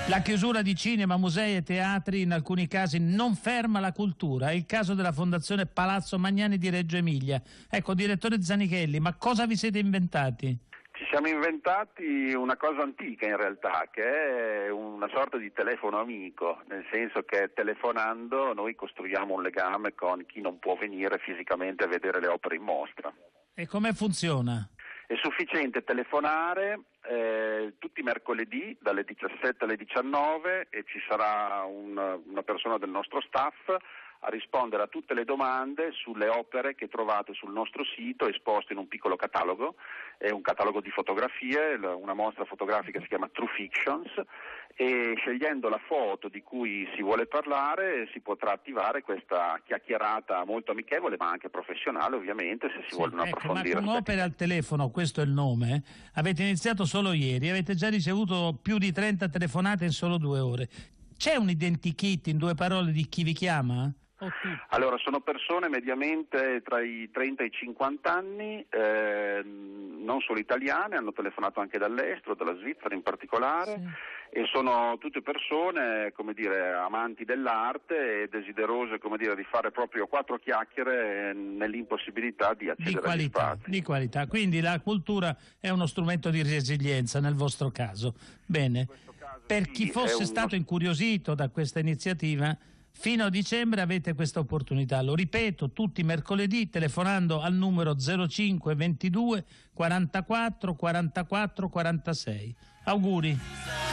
La chiusura di cinema, musei e teatri in alcuni casi non ferma la cultura. È il caso della Fondazione Palazzo Magnani di Reggio Emilia. Ecco, direttore Zanichelli, ma cosa vi siete inventati? Ci siamo inventati una cosa antica in realtà, che è una sorta di telefono amico, nel senso che telefonando noi costruiamo un legame con chi non può venire fisicamente a vedere le opere in mostra. E come funziona? È sufficiente telefonare tutti i mercoledì dalle 17 alle 19 e ci sarà una persona del nostro staff a rispondere a tutte le domande sulle opere che trovate sul nostro sito esposte in un piccolo catalogo. È un catalogo di fotografie, una mostra fotografica si chiama True Fictions, e scegliendo la foto di cui si vuole parlare si potrà attivare questa chiacchierata molto amichevole ma anche professionale, ovviamente, se si vogliono approfondire. Ma con Opere al telefono, questo è il nome, avete iniziato solo ieri, avete già ricevuto più di 30 telefonate in solo 2 ore. C'è un identikit, in 2 parole, di chi vi chiama? Allora, sono persone mediamente tra i 30 e i 50 anni, non solo italiane, hanno telefonato anche dall'estero, dalla Svizzera in particolare, sì. E sono tutte persone, come dire, amanti dell'arte e desiderose, come dire, di fare proprio 4 chiacchiere nell'impossibilità di accedere agli spazi. Di qualità, quindi la cultura è uno strumento di resilienza nel vostro caso. Bene, per chi fosse stato incuriosito da questa iniziativa, fino a dicembre avete questa opportunità, lo ripeto, tutti i mercoledì telefonando al numero 05 22 44 44 46. Auguri!